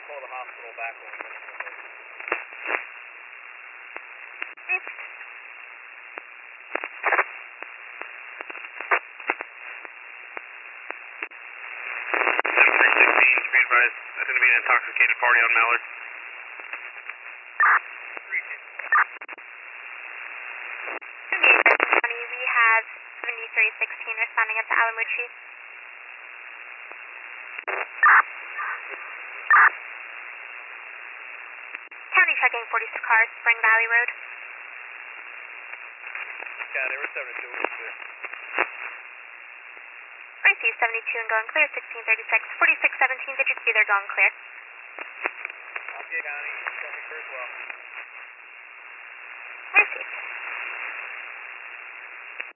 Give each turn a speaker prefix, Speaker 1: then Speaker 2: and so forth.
Speaker 1: call the hospital back when we get into the
Speaker 2: That's going to be an intoxicated party on Mallard.
Speaker 3: We have 7316 responding up to Alamuchi. County checking 46 cars, Spring Valley Road.
Speaker 1: Yeah, they were 72.
Speaker 3: Receive 72 and going clear, 1636. 4617, did you see they're going clear?
Speaker 1: Okay, County.